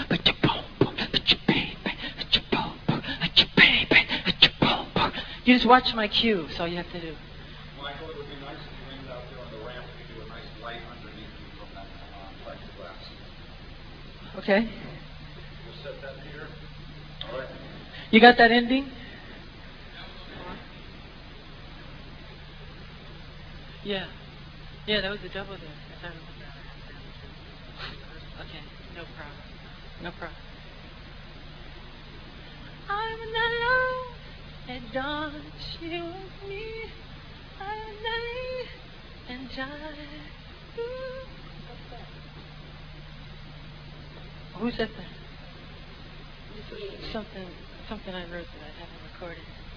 You just watch my cue. That's all you have to do. Michael, it would be nice if you leaned out there on the ramp and you do a nice light underneath you from that plexiglass. Okay. We'll set that here. All right. You got that ending? Yeah. Yeah, that was a double there. Okay, no problem. No problem. I'm alone and don't you with me. I'm dying and dying. Who said that? Something I wrote that I haven't recorded.